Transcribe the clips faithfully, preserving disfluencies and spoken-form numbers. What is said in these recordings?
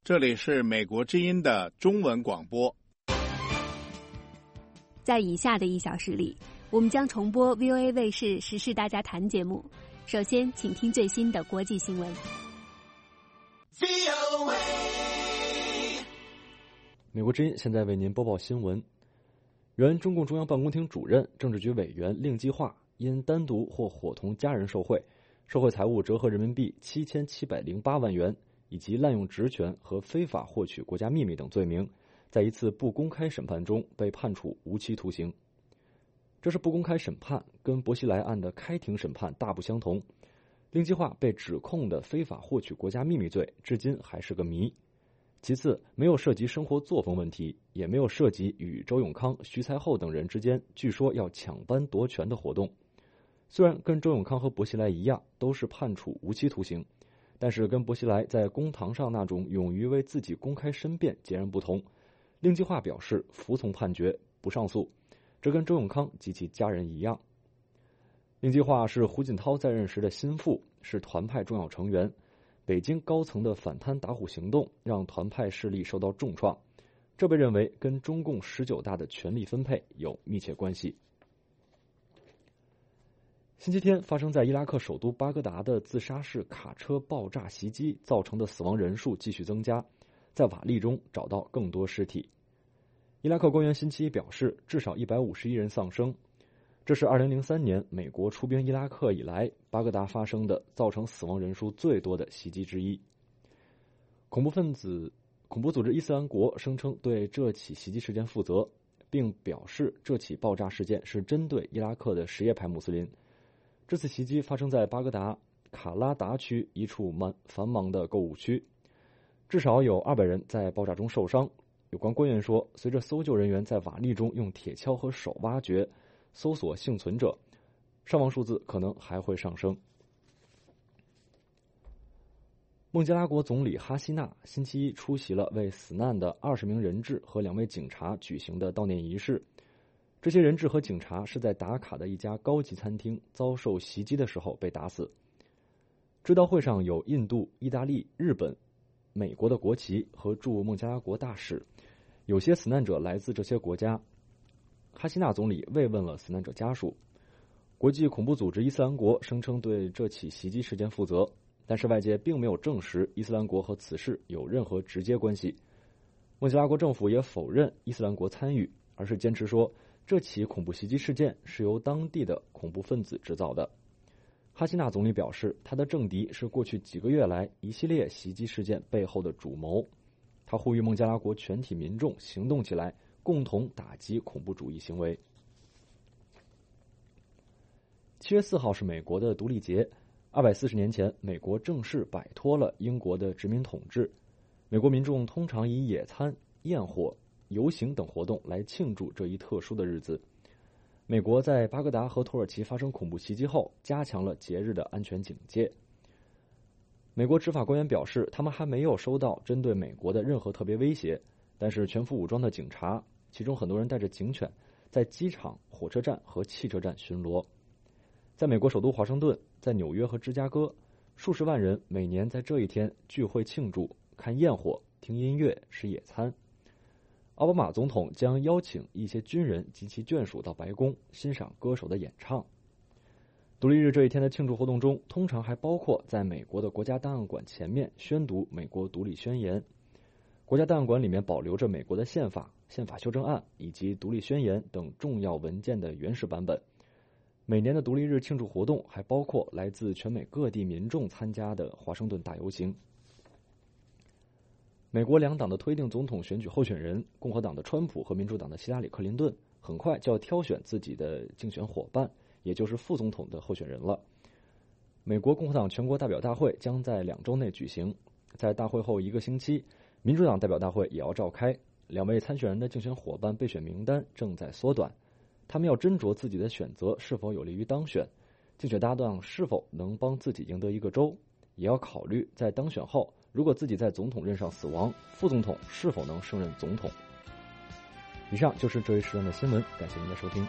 这里是美国之音的中文广播。 在以下的一小时里，我们将重播 V O A 卫视时事大家谈节目。首先请听最新的国际新闻。 美国之音现在为您播报新闻。原中共中央办公厅主任、政治局委员令计划因单独或伙同家人受贿，受贿财物折合人民币七千七百零八万元，以及滥用职权和非法获取国家秘密等罪名，在一次不公开审判中被判处无期徒刑。这是不公开审判，跟薄熙来案的开庭审判大不相同。令计划被指控的非法获取国家秘密罪至今还是个谜。其次，没有涉及生活作风问题，也没有涉及与周永康、徐才厚等人之间据说要抢班夺权的活动。虽然跟周永康和薄熙来一样都是判处无期徒刑，但是跟薄熙来在公堂上那种勇于为自己公开申辩截然不同。令计划表示服从判决，不上诉，这跟周永康及其家人一样。令计划是胡锦涛在任时的心腹，是团派重要成员。北京高层的反贪打虎行动让团派势力受到重创，这被认为跟中共十九大的权力分配有密切关系。星期天发生在伊拉克首都巴格达的自杀式卡车爆炸袭击造成的死亡人数继续增加，在瓦砾中找到更多尸体。伊拉克官员星期一表示，至少一百五十一人丧生。这是二零零三年美国出兵伊拉克以来巴格达发生的造成死亡人数最多的袭击之一。恐怖分子恐怖组织伊斯兰国声称对这起袭击事件负责，并表示这起爆炸事件是针对伊拉克的什叶派穆斯林。这次袭击发生在巴格达卡拉达区一处繁忙的购物区，至少有二百人在爆炸中受伤。有关官员说，随着搜救人员在瓦砾中用铁锹和手挖掘搜索幸存者，伤亡数字可能还会上升。孟加拉国总理哈希纳星期一出席了为死难的二十名人质和两位警察举行的悼念仪式。这些人质和警察是在达卡的一家高级餐厅遭受袭击的时候被打死。追悼会上有印度、意大利、日本、美国的国旗和驻孟加拉国大使，有些死难者来自这些国家。哈希纳总理慰问了死难者家属。国际恐怖组织伊斯兰国声称对这起袭击事件负责，但是外界并没有证实伊斯兰国和此事有任何直接关系。孟加拉国政府也否认伊斯兰国参与，而是坚持说这起恐怖袭击事件是由当地的恐怖分子制造的。哈希纳总理表示，他的政敌是过去几个月来一系列袭击事件背后的主谋。他呼吁孟加拉国全体民众行动起来，共同打击恐怖主义行为。七月四号是美国的独立节，二百四十年前，美国正式摆脱了英国的殖民统治。美国民众通常以野餐、焰火、游行等活动来庆祝这一特殊的日子。美国在巴格达和土耳其发生恐怖袭击后，加强了节日的安全警戒。美国执法官员表示，他们还没有收到针对美国的任何特别威胁，但是全副武装的警察，其中很多人带着警犬，在机场、火车站和汽车站巡逻。在美国首都华盛顿，在纽约和芝加哥，数十万人每年在这一天聚会庆祝、看焰火、听音乐、吃野餐。奥巴马总统将邀请一些军人及其眷属到白宫欣赏歌手的演唱。独立日这一天的庆祝活动中，通常还包括在美国的国家档案馆前面宣读美国独立宣言。国家档案馆里面保留着美国的宪法、宪法修正案以及独立宣言等重要文件的原始版本。每年的独立日庆祝活动还包括来自全美各地民众参加的华盛顿大游行。美国两党的推定总统选举候选人，共和党的川普和民主党的希拉里·克林顿，很快就要挑选自己的竞选伙伴，也就是副总统的候选人了。美国共和党全国代表大会将在两周内举行，在大会后一个星期，民主党代表大会也要召开。两位参选人的竞选伙伴备选名单正在缩短，他们要斟酌自己的选择是否有利于当选，竞选搭档是否能帮自己赢得一个州，也要考虑在当选后，如果自己在总统任上死亡，副总统是否能胜任总统。以上就是这一时段的新闻，感谢您的收听。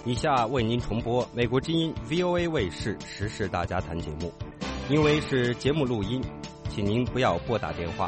以下为您重播美国之音 V O A 卫视时事大家谈节目，因为是节目录音，请您不要拨打电话。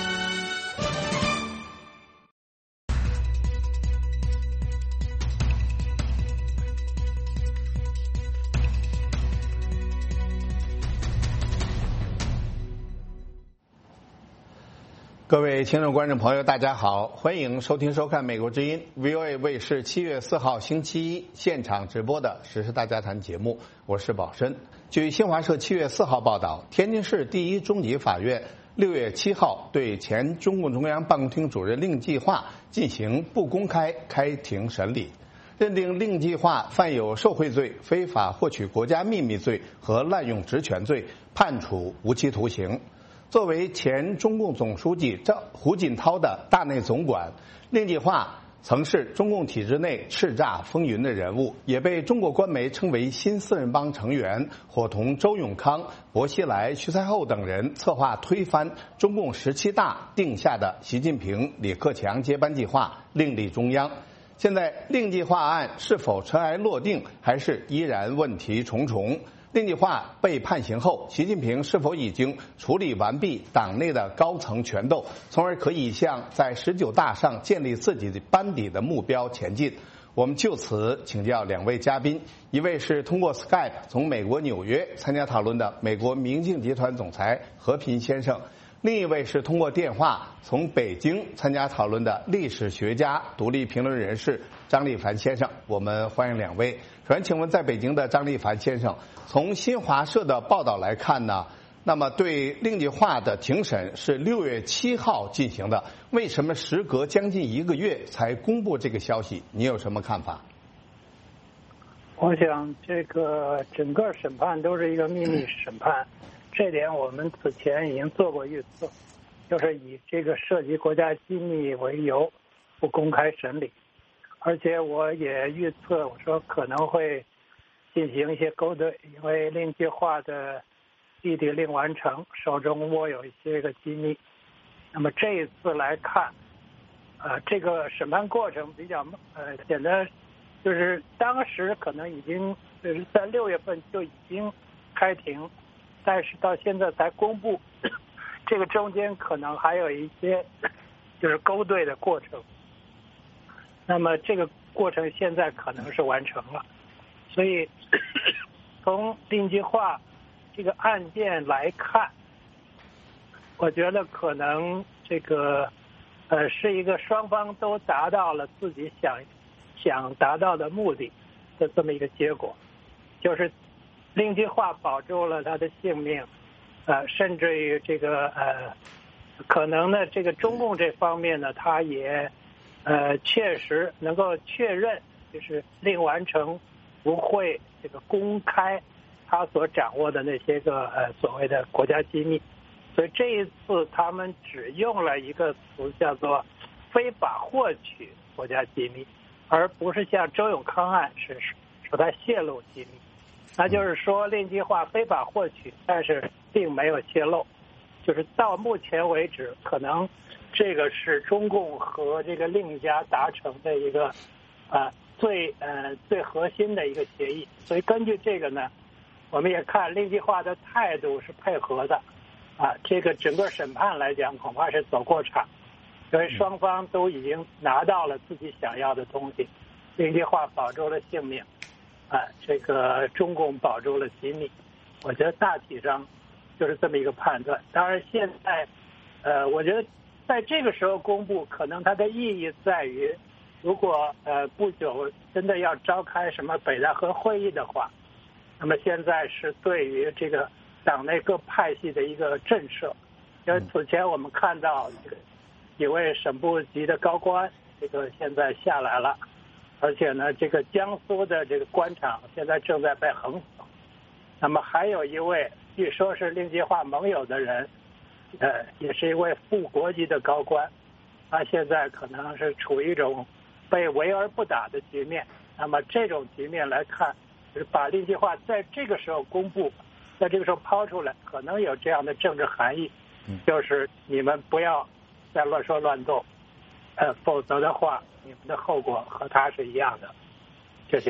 各位听众观众朋友大家好，欢迎收听收看美国之音 V O A 卫视七月四号星期一现场直播的时事大家谈节目，我是宝申。据新华社七月四号报道，天津市第一中级法院六月七号对前中共中央办公厅主任令计划进行不公开开庭审理，认定令计划犯有受贿罪、非法获取国家秘密罪和滥用职权罪，判处无期徒刑。作为前中共总书记赵胡锦涛的大内总管，令计划曾是中共体制内叱咤风云的人物，也被中国官媒称为新四人帮成员，伙同周永康、薄熙来、徐才厚等人策划推翻中共十七大定下的习近平、李克强接班计划，另立中央。现在令计划案是否尘埃落定，还是依然问题重重？令计划被判刑后，习近平是否已经处理完毕党内的高层权斗，从而可以向在十九大上建立自己的班底的目标前进？我们就此请教两位嘉宾，一位是通过 Skype 从美国纽约参加讨论的美国明镜集团总裁何平先生，另一位是通过电话从北京参加讨论的历史学家、独立评论人士张立凡先生。我们欢迎两位。首先请问在北京的张立凡先生，从新华社的报道来看呢，那么对令计划的庭审是六月七号进行的，为什么时隔将近一个月才公布这个消息？你有什么看法？ 我想这个整个审判都是一个秘密审判，这点我们此前已经做过预测，就是以这个涉及国家机密为由不公开审理，而且我也预测我说可能会进行一些勾兑，因为令计划的弟弟令完成手中握有一些个机密。那么这一次来看，呃，这个审判过程比较呃显得就是当时可能已经就是在六月份就已经开庭，但是到现在才公布，这个中间可能还有一些就是勾兑的过程。那么这个过程现在可能是完成了，所以从令计划这个案件来看，我觉得可能这个呃是一个双方都达到了自己想想达到的目的的这么一个结果，就是令计划保住了他的性命，呃，甚至于这个呃可能呢这个中共这方面呢，他也呃确实能够确认，就是令完成不会这个公开他所掌握的那些个呃所谓的国家机密，所以这一次他们只用了一个词叫做非法获取国家机密，而不是像周永康案是说他泄露机密，那就是说令计划非法获取，但是并没有泄露，就是到目前为止，可能这个是中共和这个令家达成的一个啊、呃、最呃最核心的一个协议。所以根据这个呢，我们也看令计划的态度是配合的，啊，这个整个审判来讲恐怕是走过场，因为双方都已经拿到了自己想要的东西，令计划保住了性命，啊，这个中共保住了机密，我觉得大体上就是这么一个判断。当然现在，呃，我觉得在这个时候公布，可能它的意义在于，如果呃不久真的要召开什么北戴河会议的话，那么现在是对于这个党内各派系的一个震慑，因为此前我们看到这个几位省部级的高官，这个现在下来了，而且呢，这个江苏的这个官场现在正在被横扫。那么还有一位据说是令计划盟友的人，呃，也是一位副国级的高官，他现在可能是处于一种被围而不打的局面。那么这种局面来看，就是把令计划在这个时候公布，在这个时候抛出来，可能有这样的政治含义，就是你们不要再乱说乱动，呃，否则的话，你们的后果和他是一样的。谢谢。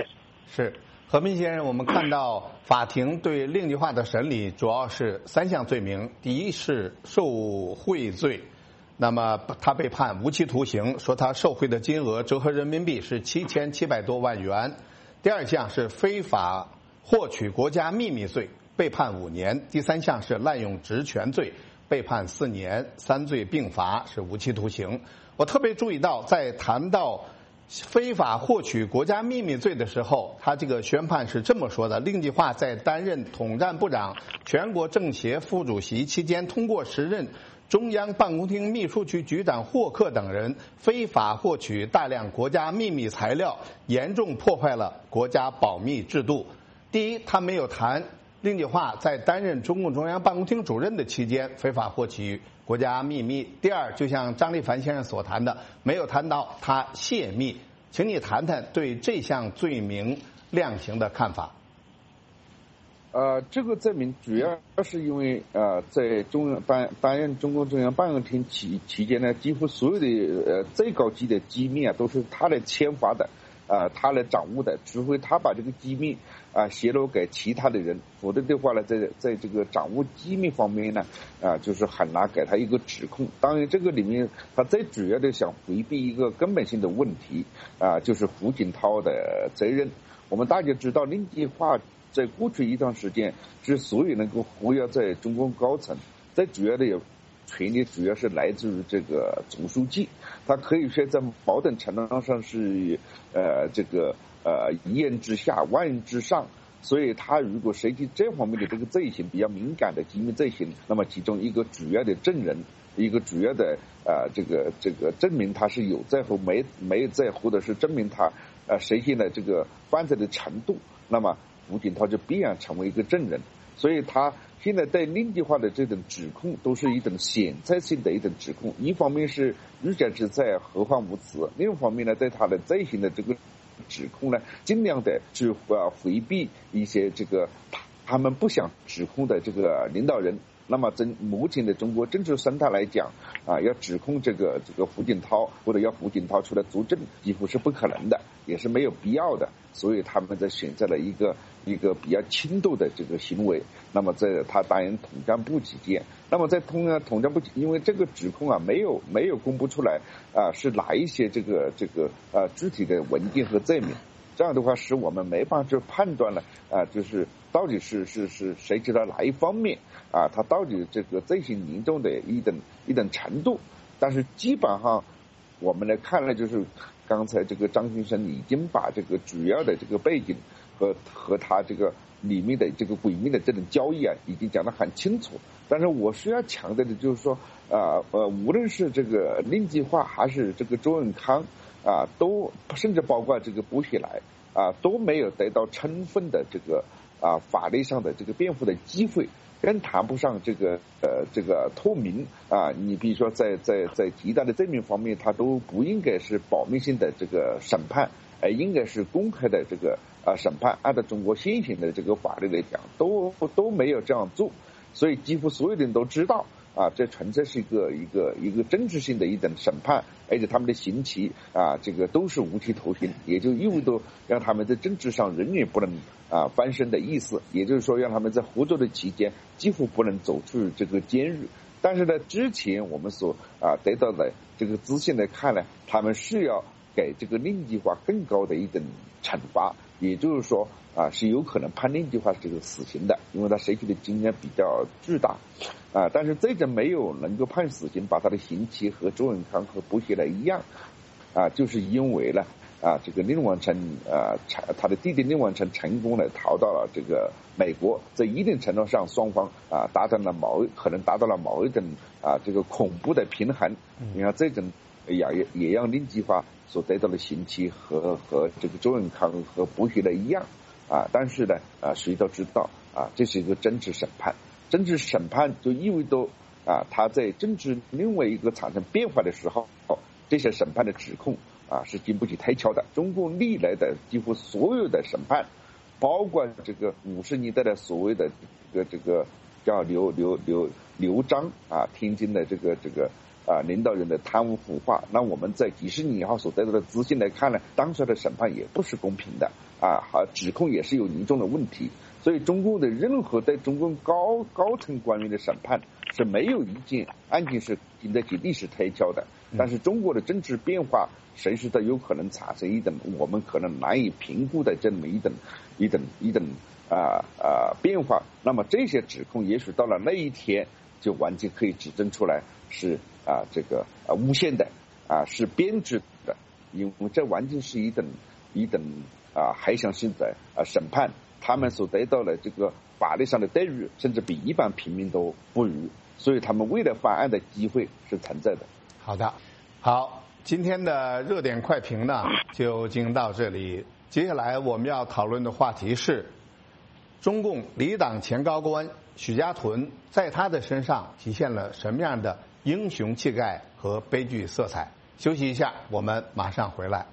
是。何斌先生，我们看到法庭对令计划的审理主要是三项罪名。第一是受贿罪，那么他被判无期徒刑，说他受贿的金额折合人民币是七千七百多万元。第二项是非法获取国家秘密罪，被判五年。第三项是滥用职权罪，被判四年，三罪并罚，是无期徒刑。我特别注意到，在谈到非法获取国家秘密罪的时候，他这个宣判是这么说的：令计划在担任统战部长、全国政协副主席期间，通过时任中央办公厅秘书局局长霍克等人非法获取大量国家秘密材料，严重破坏了国家保密制度。第一，他没有谈令计划在担任中共中央办公厅主任的期间非法获取国家秘密。第二，就像张立凡先生所谈的，没有谈到他泄密。请你谈谈对这项罪名量刑的看法。 呃，这个罪名主要是因为呃，在中央担担任中共中央办公厅期期间呢，几乎所有的呃最高级的机密啊，都是他来签发的，呃，他来掌握的，除非他把这个机密啊、呃、泄露给其他的人，否则的话呢，在在这个掌握机密方面呢，啊、呃，就是很难给他一个指控。当然，这个里面他最主要的想回避一个根本性的问题啊、呃，就是胡锦涛的责任。我们大家知道，令计划在过去一段时间之所以能够活跃在中共高层，最主要的有权力主要是来自于这个总书记，他可以说在某种程度上是呃这个呃一人之下万人之上，所以他如果涉及这方面的这个罪行比较敏感的机密罪行，那么其中一个主要的证人，一个主要的呃这个这个证明他是有罪和没没有罪，或者是证明他呃实现了这个犯罪的程度，那么胡锦涛就必然成为一个证人。所以他现在对令计划的这种指控都是一种选择性的一种指控，一方面是欲加之罪何患无辞，另一方面呢，对他的罪行的这个指控呢，尽量的去呃回避一些这个他们不想指控的这个领导人。那么从目前的中国政治生态来讲啊，要指控这个这个胡锦涛或者要胡锦涛出来作证，几乎是不可能的，也是没有必要的。所以他们在选择了一个一个比较轻度的这个行为。那么在他担任统战部期间，那么在统统战部，因为这个指控啊没有没有公布出来啊，是哪一些这个这个呃具体的文件和罪名？这样的话，使我们没办法去判断了啊，就是到底是是是谁知道哪一方面啊，他到底这个罪行严重的一等一等程度。但是基本上我们来看呢，就是刚才这个张先生已经把这个主要的这个背景和和他这个里面的这个诡秘的这种交易啊，已经讲得很清楚。但是我需要强调的就是说，啊呃，无论是这个令计划还是这个周永康啊，都甚至包括这个薄熙来啊，都没有得到充分的这个啊法律上的这个辩护的机会，更谈不上这个呃这个透明啊。你比如说在在在极大的罪名方面，他都不应该是保密性的这个审判，而应该是公开的这个啊审判。按照中国现行的这个法律来讲，都都没有这样做，所以几乎所有的人都知道。啊，这纯粹是一个一个一个政治性的一种审判，而且他们的刑期啊，这个都是无期徒刑，也就意味着让他们在政治上永远不能啊翻身的意思，也就是说让他们在活着的期间几乎不能走出这个监狱。但是呢，之前我们所啊得到的这个资讯来看呢，他们是要给这个令计划更高的一种惩罚，也就是说啊是有可能判令计划这个死刑的，因为他涉及的金额比较巨大。啊，但是这种没有能够判死刑，把他的刑期和周永康和薄熙来一样，啊，就是因为呢，啊，这个令完成啊，他的弟弟令完成成功的逃到了这个美国，在一定程度上双方啊达到了某可能达到了某一种啊这个恐怖的平衡。你看这种也也让令计划所得到的刑期和和这个周永康和薄熙来一样啊，但是呢啊谁都知道啊这是一个政治审判。政治审判就意味着啊，他在政治另外一个产生变化的时候，这些审判的指控啊是经不起推敲的。中共历来的几乎所有的审判，包括这个五十年代的所谓的这个这个叫刘刘刘刘璋啊，天津的这个这个啊领导人的贪污腐化。那我们在几十年以后所得到的资讯来看呢，当时的审判也不是公平的啊，指控也是有严重的问题。所以中共的任何对中共高高层官员的审判是没有一件案件是经得起历史推敲的。但是中国的政治变化随时都有可能产生一种我们可能难以评估的这么一种一种一种啊啊变化。那么这些指控也许到了那一天就完全可以指证出来是啊这个啊诬陷的啊是编制的，因为这完全是一种一种啊还想性的啊审判，他们所得到的这个法律上的待遇甚至比一般平民都不如，所以他们为了翻案的机会是存在的。 好的，好，今天的热点快评呢就进行到这里。接下来我们要讨论的话题是中共离党前高官许家屯在他的身上体现了什么样的英雄气概和悲剧色彩。休息一下，我们马上回来。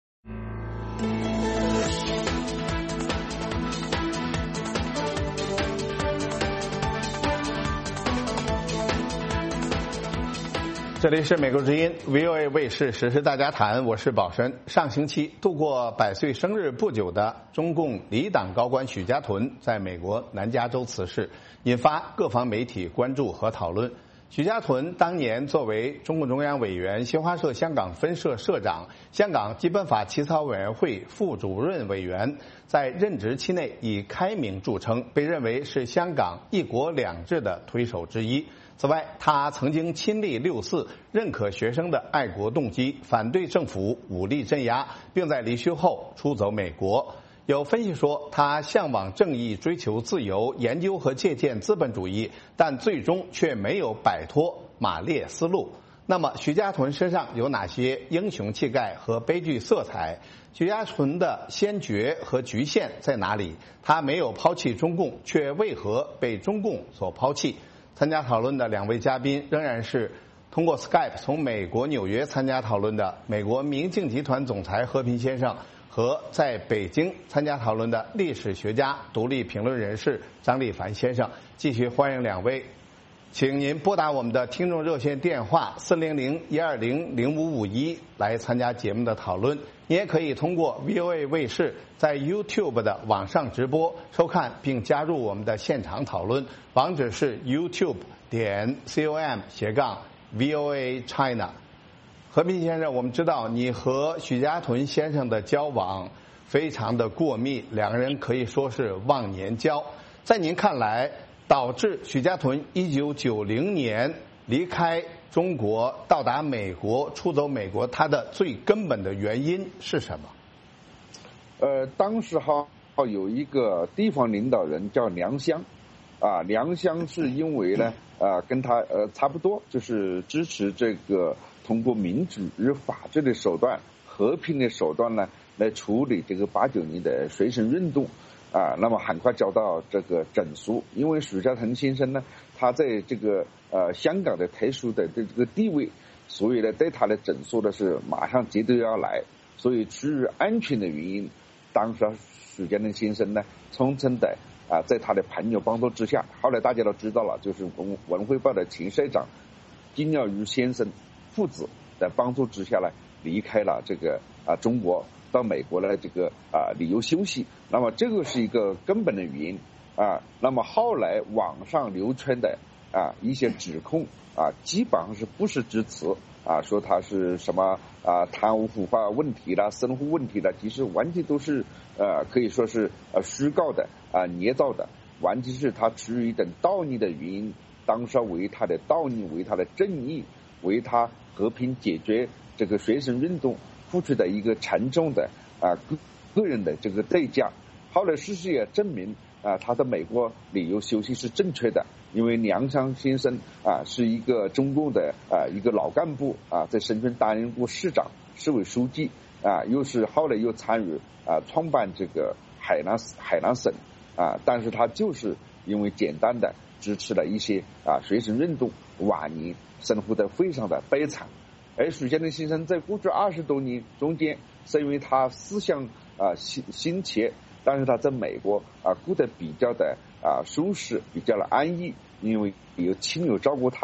这里是美国之音 V O A 卫视时事大家谈，我是宝生。上星期度过百岁生日不久的中共离党高官许家屯在美国南加州辞世，引发各方媒体关注和讨论。许家屯当年作为中共中央委员、新华社香港分社社长、香港基本法起草委员会副主任委员，在任职期内以开明著称，被认为是香港一国两制的推手之一。此外，他曾经亲历六四，认可学生的爱国动机，反对政府武力镇压，并在离休后出走美国。有分析说，他向往正义，追求自由，研究和借鉴资本主义，但最终却没有摆脱马列思路。那么，许家屯身上有哪些英雄气概和悲剧色彩？许家屯的先决和局限在哪里？他没有抛弃中共，却为何被中共所抛弃？参加讨论的两位嘉宾仍然是通过 Skype 从美国纽约参加讨论的美国明镜集团总裁和平先生，和在北京参加讨论的历史学家、独立评论人士张立凡先生。继续欢迎两位，请您拨打我们的听众热线电话四零零一二零零五五一来参加节目的讨论。你也可以通过 V O A 卫视在 YouTube 的网上直播收看并加入我们的现场讨论，网址是 YouTube 点 com 斜杠 V O A China。和平先生，我们知道你和许家屯先生的交往非常的过密，两个人可以说是忘年交。在您看来，导致许家屯一九九零年离开中国到达美国，出走美国，他的最根本的原因是什么？ 呃，当时哈有一个地方领导人叫梁湘，啊，梁湘是因为呢，啊，跟他呃差不多，就是支持这个通过民主与法治的手段、和平的手段呢，来处理这个八九年的学生运动。啊，那么很快遭到这个整肃，因为许家屯先生呢，他在这个呃香港的特殊的这个地位，所以呢对他的整肃的是马上绝对要来，所以出于安全的原因，当时许家屯先生呢，匆匆的啊，在他的朋友帮助之下，后来大家都知道了，就是文文汇报的前社长金耀瑜先生父子的帮助之下呢，离开了这个啊中国。到美国的这个啊旅游休息，那么这个是一个根本的原因啊。那么后来网上流传的啊一些指控啊，基本上是不实之词啊，说他是什么啊贪污腐化问题啦、生活问题啦，其实完全都是呃可以说是呃虚构的啊捏造的，完全是他出于一种道义的原因，当时为他的道义、为他的正义、为他和平解决这个学生运动付出的一个沉重的啊个个人的这个代价。后来事实也证明啊，他的美国旅游休息是正确的，因为梁湘先生啊是一个中共的啊一个老干部啊，在深圳担任过市长、市委书记啊，又是后来又参与啊创办这个海南海南省啊，但是他就是因为简单的支持了一些啊学生运动，晚年生活的非常的悲惨。而许家屯先生在过去二十多年中间，是因为他思想啊新新奇，但是他在美国啊过得比较的啊舒适，比较的安逸，因为有亲友照顾他，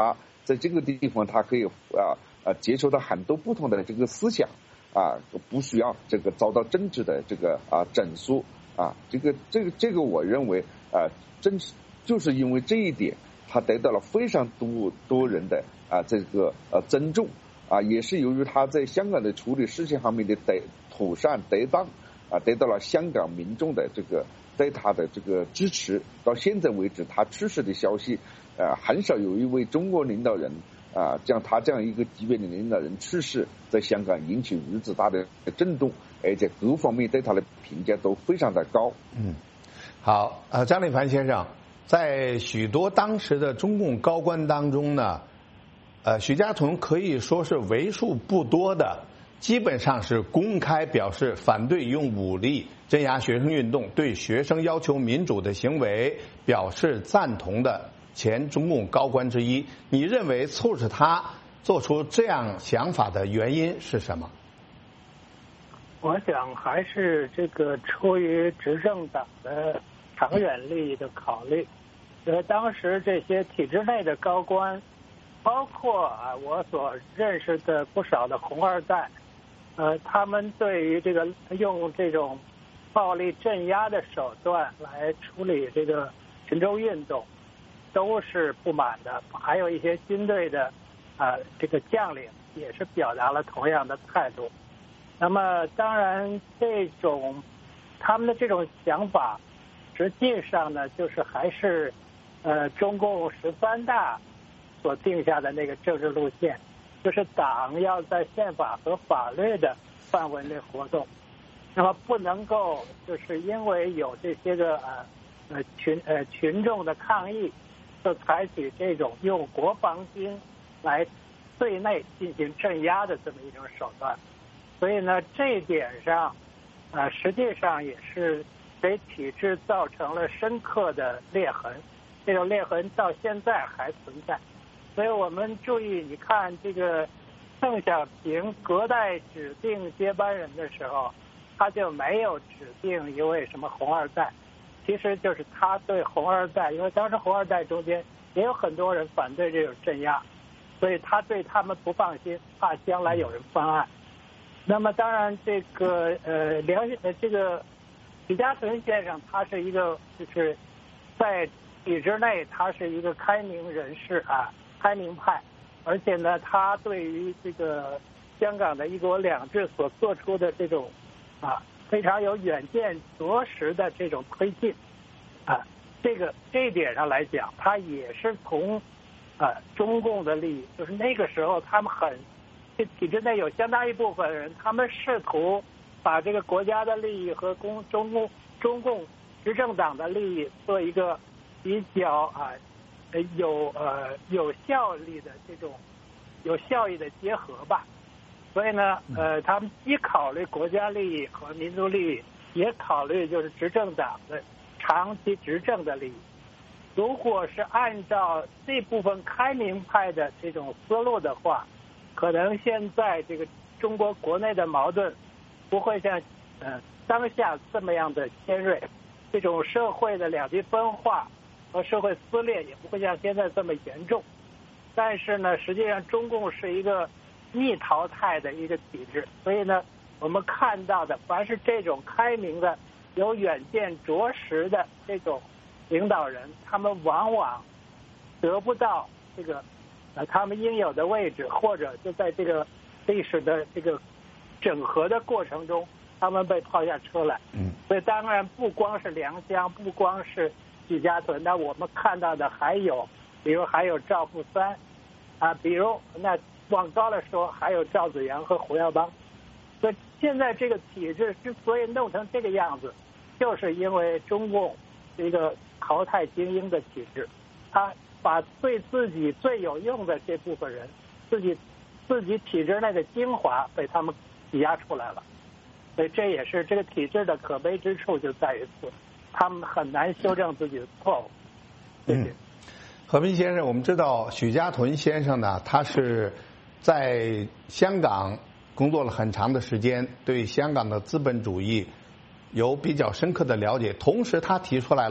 在这个地方他可以啊啊接受到很多不同的这个思想啊，不需要这个遭到政治的这个啊整肃啊，这个这个这个我认为啊，真就是因为这一点，他得到了非常多多人的啊这个呃尊重啊，也是由于他在香港的处理事情方面的得妥善得当啊，得到了香港民众的这个对他的这个支持。到现在为止，他去世的消息，呃，很少有一位中国领导人啊，像他这样一个级别的领导人去世，在香港引起如此大的震动，而且各方面对他的评价都非常的高。 嗯，好，呃，张立凡先生，在许多当时的中共高官当中呢，呃，许家屯可以说是为数不多的，基本上是公开表示反对用武力镇压学生运动，对学生要求民主的行为表示赞同的前中共高官之一。你认为促使他做出这样想法的原因是什么？ 我想还是这个出于执政党的长远利益的考虑。呃，当时这些体制内的高官，包括啊我所认识的不少的红二代，呃，他们对于这个用这种暴力镇压的手段来处理这个群众运动，都是不满的。还有一些军队的啊这个将领也是表达了同样的态度。那么当然这种他们的这种想法实际上呢，就是还是呃中共十三大所定下的那个政治路线，就是党要在宪法和法律的范围内活动，那么不能够就是因为有这些个呃呃群呃群众的抗议，就采取这种用国防军来对内进行镇压的这么一种手段。所以呢，这一点上，呃，实际上也是给体制造成了深刻的裂痕，这种裂痕到现在还存在。所以我们注意，你看这个邓小平隔代指定接班人的时候，他就没有指定一位什么红二代，其实就是他对红二代，因为当时红二代中间也有很多人反对这种镇压，所以他对他们不放心，怕将来有人翻案。那么当然，这个呃梁呃这个许家屯先生，他是一个就是在体制内，他是一个开明人士啊，开明派，而且呢，他对于这个香港的一国两制所做出的这种啊非常有远见卓识的这种推进啊，这个这一点上来讲，他也是从啊中共的利益，就是那个时候他们很。这体制内有相当一部分人，他们试图把这个国家的利益和公中共中共执政党的利益做一个比较啊有呃有效力的这种有效益的结合吧。所以呢，呃，他们既考虑国家利益和民族利益，也考虑就是执政党的长期执政的利益。如果是按照这部分开明派的这种思路的话，可能现在这个中国国内的矛盾不会像呃当下这么样的尖锐，这种社会的两极分化和社会撕裂也不会像现在这么严重。但是呢，实际上中共是一个逆淘汰的一个体制，所以呢，我们看到的凡是这种开明的、有远见卓识的这种领导人，他们往往得不到这个。呃，他们应有的位置，或者就在这个历史的这个整合的过程中，他们被抛下车来。嗯，所以当然不光是梁湘，不光是许家屯，那我们看到的还有，比如还有赵富三，啊，比如那往高了说，还有赵紫阳和胡耀邦。所以现在这个体制之所以弄成这个样子，就是因为中共是一个淘汰精英的体制，它。把对自己最有用的这部分人，自己自己体制内的精华被他们挤压出来了，所以这也是这个体制的可悲之处，就在于此，他们很难修正自己的错误。谢谢。嗯， 何斌先生，我们知道许家屯先生呢，他是在香港工作了很长的时间，对香港的资本主义有比较深刻的了解，同时他提出来了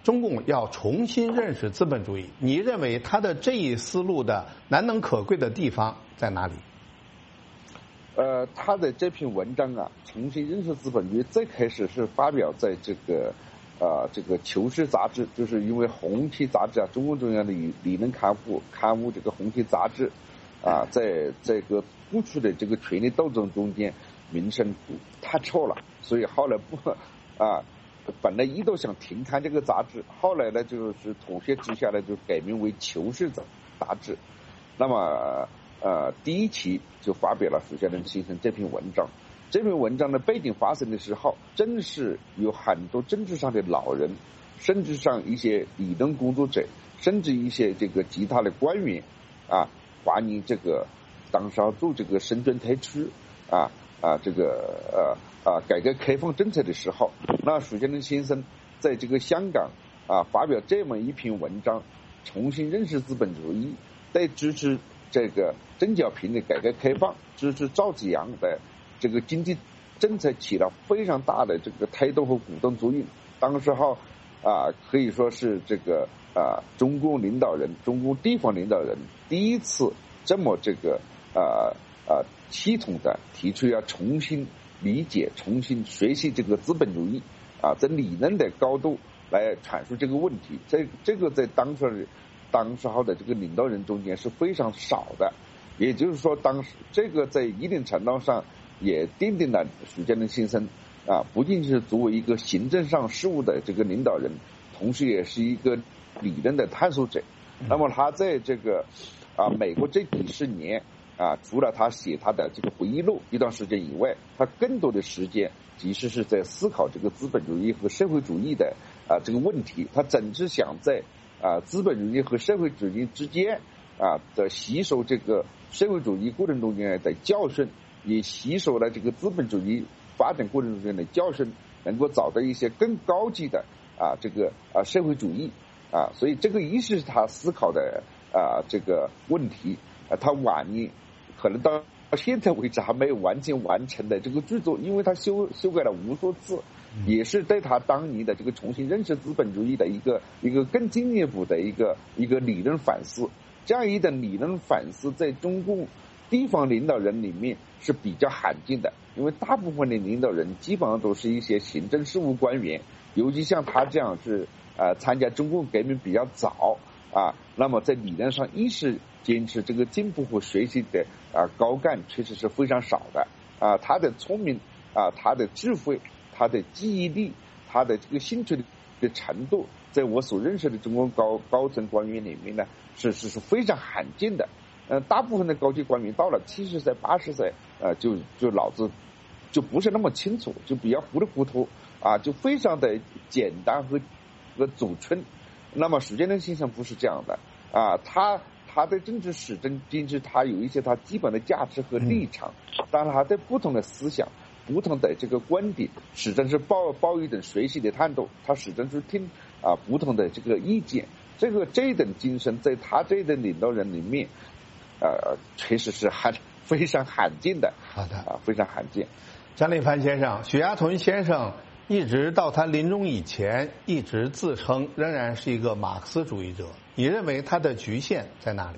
中共要重新认识资本主义，你认为他的这一思路的难能可贵的地方在哪里？ 呃，他的这篇文章啊，重新认识资本主义，最开始是发表在这个呃这个《求是》杂志，就是因为《红旗》杂志啊，中共中央的理论刊物刊物这个《红旗》杂志啊，在这个过去的这个权力斗争中间名声太臭了，所以后来不啊，本来一度想停刊这个杂志，后来呢就是妥协之下呢，就改名为《求是》杂杂志。那么呃，第一期就发表了史夏伦先生这篇文章。这篇文章的背景发生的时候，正是有很多政治上的老人，甚至上一些理论工作者，甚至一些这个其他的官员啊，怀疑这个当时要做这个深圳特区啊啊这个呃啊改革开放政策的时候，那史夏伦先生在这个香港啊发表这么一篇文章，重新认识资本主义，在支持这个邓小平的改革开放，支持赵紫阳的这个经济政策起了非常大的这个推动和鼓动作用。当时候啊，可以说是这个啊中共领导人、中共地方领导人第一次这么这个啊啊系统的提出要重新理解、重新学习这个资本主义啊，在理论的高度来阐述这个问题。这这个在当时当时候的这个领导人中间是非常少的，也就是说，当时这个在一定程度上也奠定了史夏伦先生啊，不仅是作为一个行政上事务的这个领导人，同时也是一个理论的探索者。那么他在这个啊美国这几十年啊，除了他写他的这个回忆录一段时间以外，他更多的时间其实是在思考这个资本主义和社会主义的啊这个问题。他总是想在啊，资本主义和社会主义之间啊的吸收这个社会主义过程中间的教训，也吸收了这个资本主义发展过程中间的教训，能够找到一些更高级的啊这个啊社会主义啊，所以这个一是他思考的啊这个问题啊，他晚年可能到现在为止还没有完全完成的这个著作，因为他修修改了无数次。也是对他当年的这个重新认识资本主义的一个一个更进一步的一个一个理论反思。这样一种理论反思在中共地方领导人里面是比较罕见的，因为大部分的领导人基本上都是一些行政事务官员，尤其像他这样是呃参加中共革命比较早啊，那么在理论上一是坚持这个进步和学习的啊高干确实是非常少的啊，他的聪明啊，他的智慧，他的记忆力，他的这个兴趣的程度，在我所认识的中国高高层官员里面呢，是是是非常罕见的。呃，大部分的高级官员到了七十岁、八十岁，呃，就就脑子就不是那么清楚，就比较糊里糊涂啊，就非常的简单和和祖春。那么史夏伦先生不是这样的啊，他他的政治始终坚持他有一些他基本的价值和立场，当然他在不同的思想。不同的这个观点始终是抱抱一种学习的态度，他始终是听啊不同的这个意见，这个这一等精神在他这一等领导人里面，呃，确实是很非常罕见的。 好的啊，非常罕见。 张立凡先生，许家屯先生一直到他临终以前，一直自称仍然是一个马克思主义者。你认为他的局限在哪里？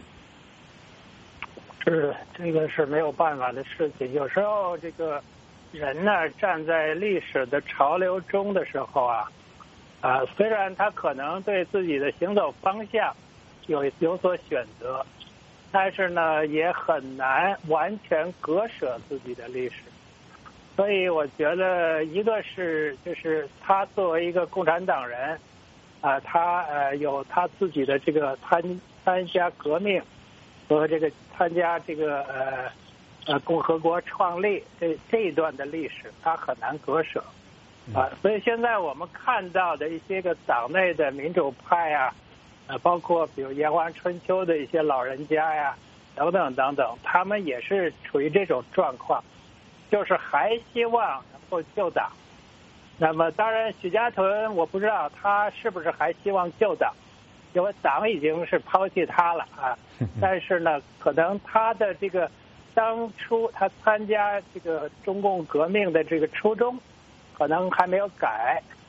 是这个是没有办法的事情。有时候这个人呢，站在历史的潮流中的时候啊，啊，虽然他可能对自己的行走方向有有所选择，但是呢，也很难完全割舍自己的历史。所以我觉得，一个是就是他作为一个共产党人，啊，他呃有他自己的这个参参加革命和这个参加这个呃呃共和国创立这这一段的历史，他很难割舍啊。所以现在我们看到的一些个党内的民主派啊，呃，包括比如延缓春秋的一些老人家呀，等等等等，他们也是处于这种状况。就是还希望能够救党，那么当然许家屯我不知道他是不是还希望救党，因为党已经是抛弃他了啊。但是呢，可能他的这个当初他参加这个中共革命的这个初衷，可能还没有改。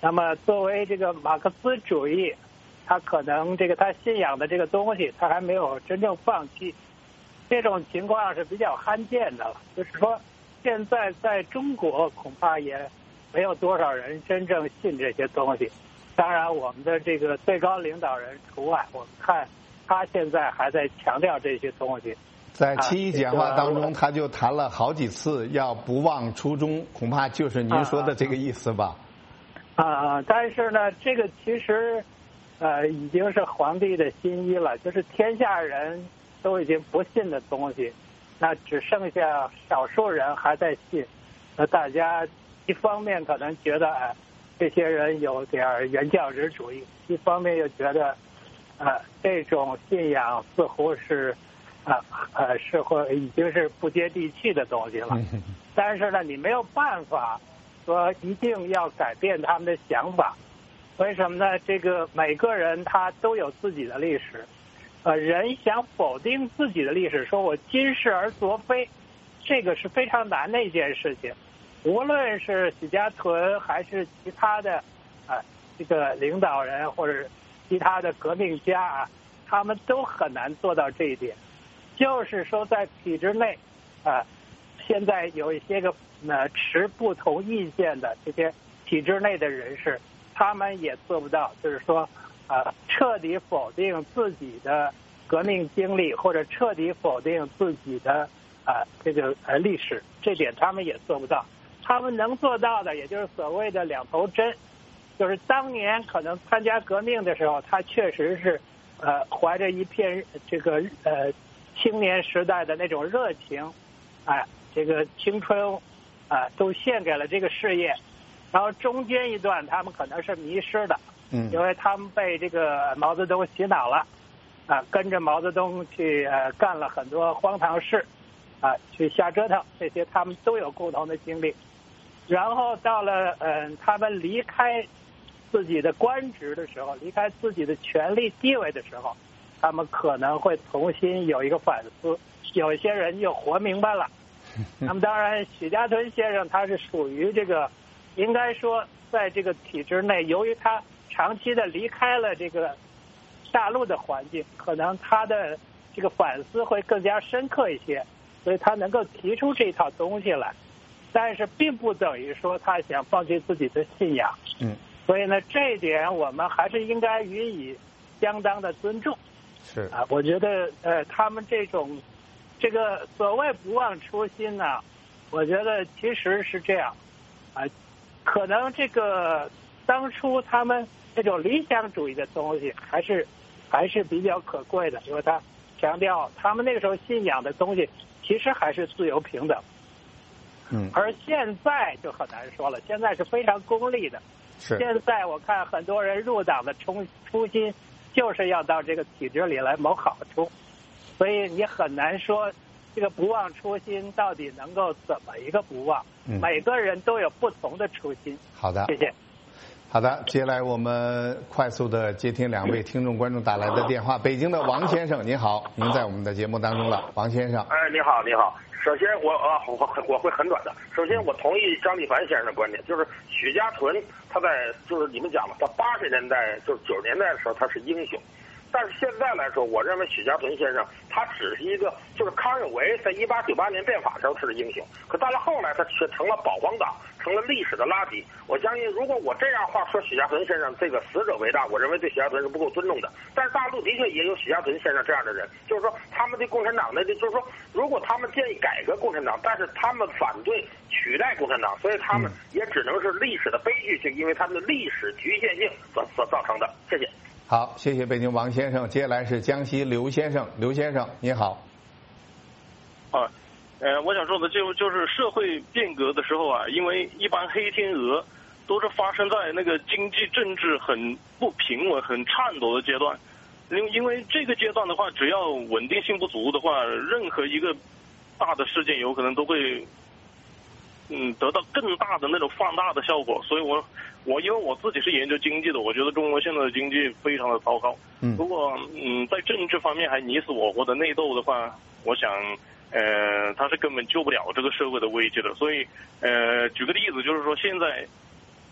那么作为这个马克思主义，他可能这个他信仰的这个东西，他还没有真正放弃。这种情况是比较罕见的了，就是说现在在中国恐怕也没有多少人真正信这些东西。当然我们的这个最高领导人除外，我们看他现在还在强调这些东西。 在七一讲话当中，他就谈了好几次要不忘初衷，恐怕就是您说的这个意思吧。 啊，但是呢，这个其实呃已经是皇帝的心意了，就是天下人都已经不信的东西，那只剩下少数人还在信。那大家一方面可能觉得哎、呃，这些人有点原教旨主义，一方面又觉得呃这种信仰似乎是啊呃, 呃是会已经是不接地气的东西了。但是呢，你没有办法说一定要改变他们的想法。为什么呢？这个每个人他都有自己的历史，呃，人想否定自己的历史，说我今世而昨非，这个是非常难的一件事情。无论是许家屯还是其他的啊、呃、这个领导人或者其他的革命家啊，他们都很难做到这一点。就是说，在体制内啊、呃，现在有一些个呃持不同意见的这些体制内的人士，他们也做不到，就是说啊、呃，彻底否定自己的革命经历，或者彻底否定自己的啊、呃、这个呃历史，这点他们也做不到。他们能做到的，也就是所谓的两头针，就是当年可能参加革命的时候，他确实是呃怀着一片这个呃青年时代的那种热情，哎、呃，这个青春啊、呃、都献给了这个事业。然后中间一段他们可能是迷失的，嗯，因为他们被这个毛泽东洗脑了，啊、呃，跟着毛泽东去呃干了很多荒唐事，啊、呃，去瞎折腾，这些他们都有共同的经历。然后到了嗯、呃，他们离开自己的官职的时候，离开自己的权力地位的时候，他们可能会重新有一个反思。有一些人就活明白了。那么当然，许家屯先生他是属于这个，应该说在这个体制内，由于他长期的离开了这个大陆的环境，可能他的这个反思会更加深刻一些，所以他能够提出这套东西来。但是并不等于说他想放弃自己的信仰，嗯，所以呢，这一点我们还是应该予以相当的尊重。 是啊，我觉得呃，他们这种这个所谓不忘初心呢，我觉得其实是这样啊，可能这个当初他们这种理想主义的东西还是还是比较可贵的，因为他强调他们那个时候信仰的东西其实还是自由平等。嗯，而现在就很难说了，现在是非常功利的。是，现在我看很多人入党的初初心就是要到这个体制里来谋好处，所以你很难说这个不忘初心到底能够怎么一个不忘。嗯，每个人都有不同的初心。 好的， 谢谢。 好的，接下来我们快速的接听两位听众观众打来的电话。北京的王先生，您好，您在我们的节目当中了，王先生。 哎，你好，你好。首先我啊，我我会很短的。首先，我同意张立凡先生的观点，就是许家屯他在就是你们讲了，他八十年代就是九十年代的时候他是英雄，但是现在来说，我认为许家屯先生他只是一个就是康有为在一八九八年变法的时候是英雄，可到了后来他却成了保皇党，成了历史的垃圾。我相信，如果我这样话说许家屯先生这个死者为大，我认为对许家屯是不够尊重的。但是大陆的确也有许家屯先生这样的人，就是说他们对共产党的，就是说如果他们建议改革共产党，但是他们反对取代共产党，所以他们也只能是历史的悲剧，就因为他们的历史局限性所所造成的。谢谢。 好，谢谢北京王先生。接下来是江西刘先生，刘先生你好。 啊，呃，我想说的就就是社会变革的时候啊，因为一般黑天鹅都是发生在那个经济政治很不平稳、很颤抖的阶段。因因为这个阶段的话，只要稳定性不足的话，任何一个大的事件有可能都会嗯得到更大的那种放大的效果。所以我我因为我自己是研究经济的，我觉得中国现在的经济非常的糟糕。嗯，如果嗯在政治方面还你死我活的内斗的话，我想呃他是根本救不了这个社会的危机的。所以呃举个例子，就是说现在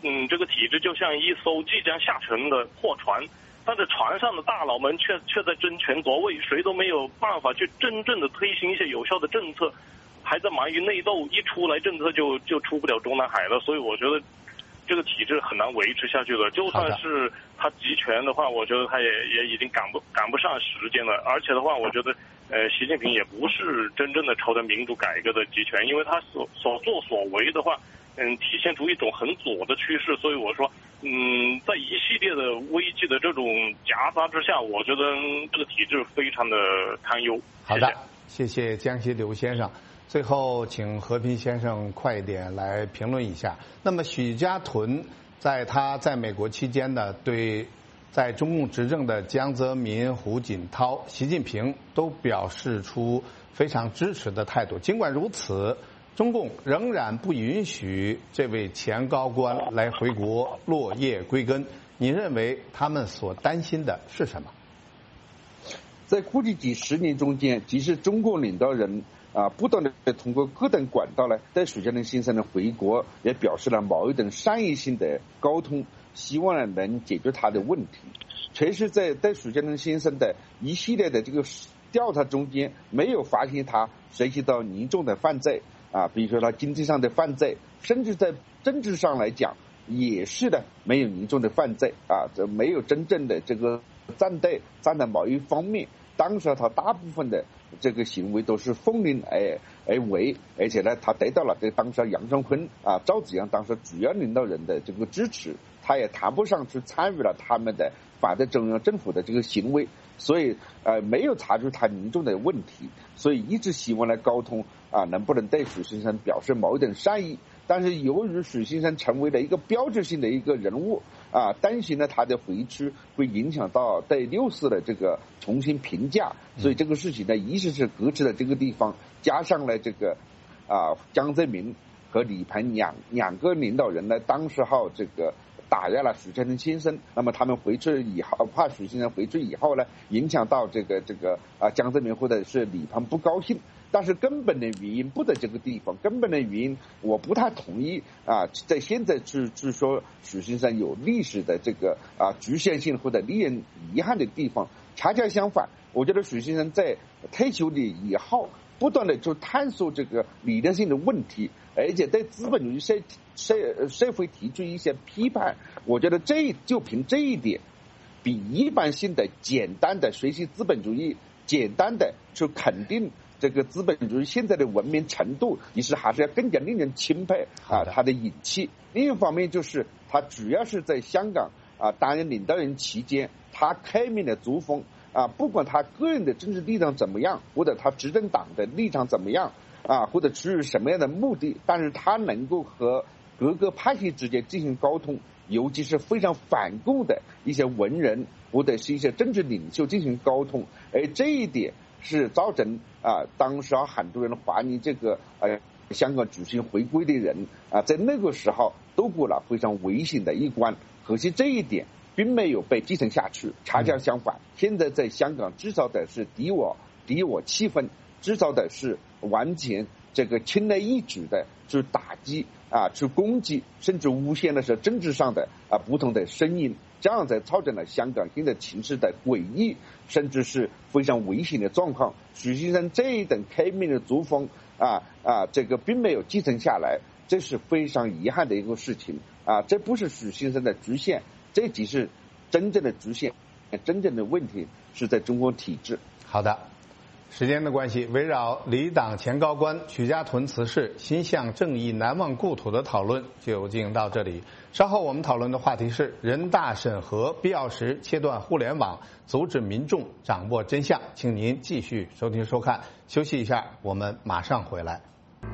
嗯，这个体制就像一艘即将下沉的破船，但是船上的大佬们却却在争权夺位，谁都没有办法去真正的推行一些有效的政策，还在忙于内斗，一出来政策就就出不了中南海了。所以我觉得这个体制很难维持下去了。就算是他集权的话，我觉得他也也已经赶不赶不上时间了。而且的话，我觉得呃，习近平也不是真正的朝着民主改革的集权，因为他所所作所为的话，嗯，体现出一种很左的趋势。所以我说，嗯，在一系列的危机的这种夹杂之下，我觉得这个体制非常的堪忧。 好的，谢谢江西刘先生。最后，请和平先生快一点来评论一下。那么，许家屯在他在美国期间呢，对在中共执政的江泽民、胡锦涛、习近平都表示出非常支持的态度。尽管如此，中共仍然不允许这位前高官来回国落叶归根。你认为他们所担心的是什么？ 在过去几十年中间，即使中国领导人啊，不断的通过各等管道呢，对许家屯先生的回国也表示了某一种善意性的沟通，希望呢能解决他的问题。确实在对许家屯先生的一系列的这个调查中间，没有发现他涉及到严重的犯罪啊，比如说他经济上的犯罪，甚至在政治上来讲也是的没有严重的犯罪啊，这没有真正的这个站队站在某一方面。当时他大部分的这个行为都是奉令而而为，而且呢，他得到了这当时杨尚昆啊、赵紫阳当时主要领导人的这个支持，他也谈不上去参与了他们的反对中央政府的这个行为，所以呃没有查出他严重的问题，所以一直希望来沟通啊，能不能对许先生表示某一点善意。但是由于许先生成为了一个标志性的一个人物啊，担心呢他的回去会影响到对六四的这个重新评价，所以这个事情呢，一直是搁置在这个地方，加上了这个啊江泽民和李鹏两两个领导人呢，当时候这个打压了许家屯先生，那么他们回去以后，怕许先生回去以后呢，影响到这个这个啊江泽民或者是李鹏不高兴。但是根本的原因不在这个地方，根本的原因我不太同意啊，在现在去去说许先生有历史的这个啊局限性或者令人遗憾的地方，恰恰相反，我觉得许先生在退休了以后，不断的就探索这个理论性的问题，而且对资本主义社社社会提出一些批判，我觉得这就凭这一点，比一般性的简单的学习资本主义，简单的去肯定这个资本主义现在的文明程度，其实还是要更加令人钦佩啊，他的勇气。另一方面就是他主要是在香港啊担任领导人期间，他开明的作风啊，不管他个人的政治立场怎么样，或者他执政党的立场怎么样啊，或者出于什么样的目的，但是他能够和各个派系之间进行沟通，尤其是非常反共的一些文人或者是一些政治领袖进行沟通，而这一点是造成啊，当时很多人怀疑这个呃香港举行回归的人啊，在那个时候度过了非常危险的一关。可惜这一点并没有被继承下去，恰恰相反，现在在香港制造的是敌我敌我气氛，制造的是完全这个轻而易举的去打击啊，去攻击，甚至诬陷的是政治上的啊不同的声音，这样才造成了香港现在情势的诡异，甚至是非常危险的状况。许先生这一等开明的作风啊啊，这个并没有继承下来，这是非常遗憾的一个事情啊！这不是许先生的局限，这只是真正的局限，真正的问题是在中国体制。 好的。时间的关系，围绕离党前高官许家屯辞世，心向正义难忘故土的讨论就进行到这里。稍后我们讨论的话题是人大审核必要时切断互联网，阻止民众掌握真相。请您继续收听收看，休息一下，我们马上回来。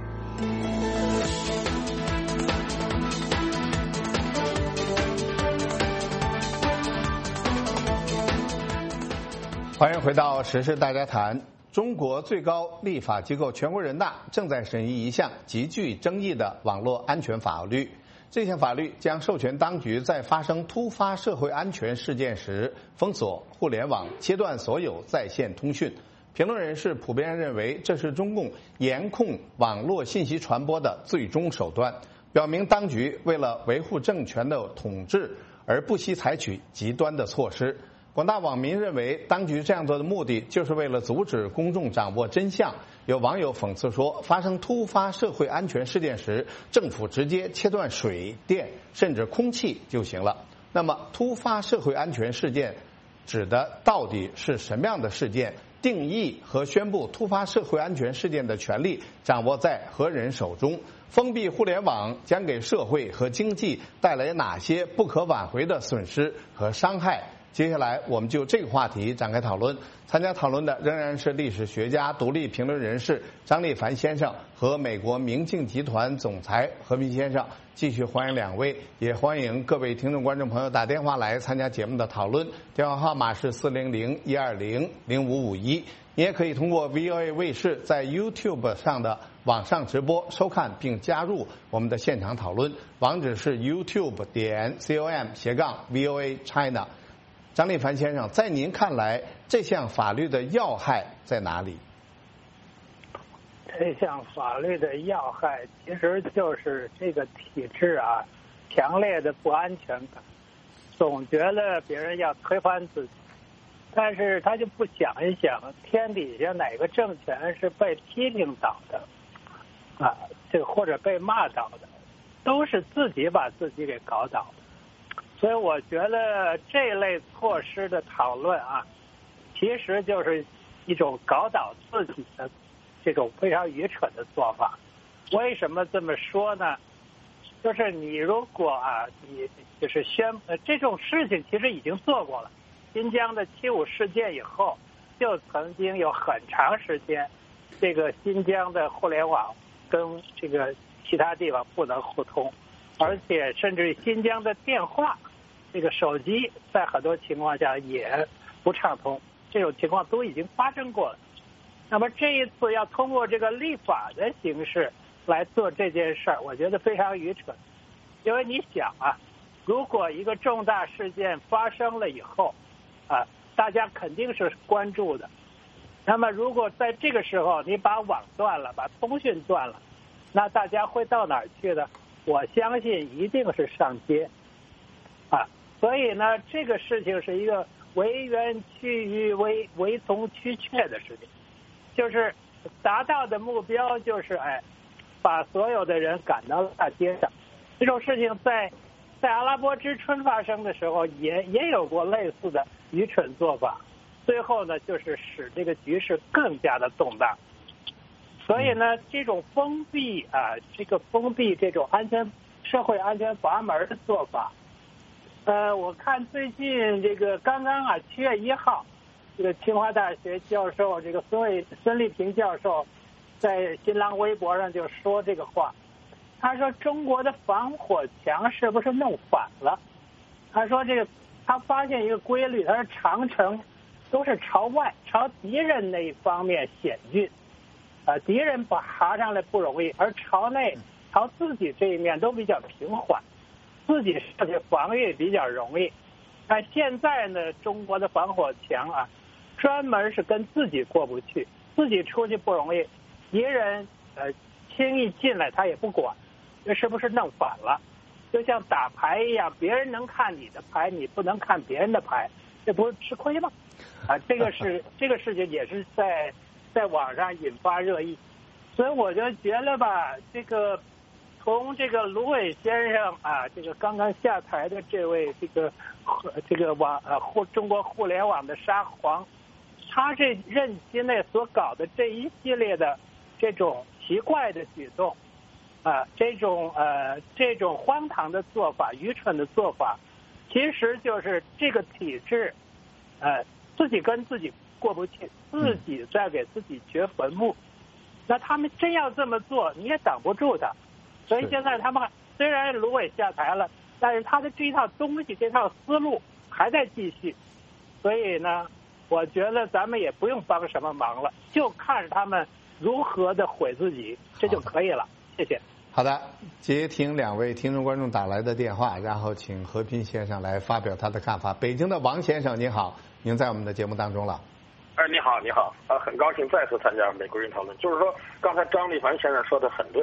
欢迎回到时事大家谈。中国最高立法机构全国人大正在审议一项极具争议的网络安全法律。这项法律将授权当局在发生突发社会安全事件时封锁互联网，切断所有在线通讯。评论人士普遍认为，这是中共严控网络信息传播的最终手段。 表明当局为了维护政权的统治而不惜采取极端的措施。广大网民认为，当局这样做的目的就是为了阻止公众掌握真相。有网友讽刺说，发生突发社会安全事件时，政府直接切断水电甚至空气就行了。那么，突发社会安全事件指的到底是什么样的事件？定义和宣布突发社会安全事件的权利掌握在何人手中？封闭互联网将给社会和经济带来哪些不可挽回的损失和伤害？接下来我们就这个话题展开讨论。参加讨论的仍然是历史学家、独立评论人士张立凡先生和美国明镜集团总裁何斌先生。继续欢迎两位，也欢迎各位听众观众朋友打电话来参加节目的讨论。电话号码是四零零一二零零五五一。你也可以通过 V O A 卫视在 YouTube 上的网上直播收看并加入我们的现场讨论，网址是 YouTube 点 com 斜杠 V O A China。张立凡先生，在您看来，这项法律的要害在哪里？ 这项法律的要害其实就是这个体制啊，强烈的不安全感，总觉得别人要推翻自己，但是他就不想一想，天底下哪个政权是被批评倒的啊？这或者被骂倒的，都是自己把自己给搞倒的。所以我觉得这类措施的讨论啊，其实就是一种搞倒自己的这种非常愚蠢的做法。为什么这么说呢？就是你如果啊，你就是宣呃这种事情其实已经做过了。新疆的七五事件以后，就曾经有很长时间，这个新疆的互联网跟这个其他地方不能互通，而且甚至新疆的电话。这个手机在很多情况下也不畅通，这种情况都已经发生过了。那么这一次要通过这个立法的形式来做这件事儿，我觉得非常愚蠢。因为你想啊，如果一个重大事件发生了以后，啊，大家肯定是关注的。那么如果在这个时候你把网断了，把通讯断了，那大家会到哪儿去呢？我相信一定是上街。啊，所以呢，这个事情是一个为冤屈于为为从屈却的事情，就是达到的目标就是哎，把所有的人赶到大街上。这种事情在在阿拉伯之春发生的时候也也有过类似的愚蠢做法，最后呢，就是使这个局势更加的动荡。所以呢，这种封闭啊，这个封闭这种安全社会安全阀门的做法。呃，我看最近这个刚刚啊，七月一号，这个清华大学教授这个孙卫孙立平教授，在新浪微博上就说这个话，他说中国的防火墙是不是弄反了？他说这个他发现一个规律，他说长城都是朝外，朝敌人那一方面险峻，啊、呃，敌人爬上来不容易，而朝内朝自己这一面都比较平缓。自己设计防御比较容易，但现在呢，中国的防火墙啊，专门是跟自己过不去，自己出去不容易，敌人呃轻易进来他也不管，这是不是弄反了？就像打牌一样，别人能看你的牌，你不能看别人的牌，这不是吃亏吗？啊，这个是这个事情也是在在网上引发热议，所以我就觉得吧，这个。从这个卢伟先生啊，这个刚刚下台的这位这个这个网呃互中国互联网的沙皇，他这任期内所搞的这一系列的这种奇怪的举动，啊，这种呃这种荒唐的做法、愚蠢的做法，其实就是这个体制，呃自己跟自己过不去，自己在给自己掘坟墓。那他们真要这么做，你也挡不住他。所以现在他们虽然卢伟下台了，但是他的这一套东西、这套思路还在继续。所以呢，我觉得咱们也不用帮什么忙了，就看他们如何的毁自己，这就可以了。谢谢。 好的，接听两位听众观众打来的电话，然后请和平先生来发表他的看法。北京的王先生，您好，您在我们的节目当中了。 哎，你好，你好，呃，很高兴再次参加美国人讨论。就是说，刚才张立凡先生说的很对，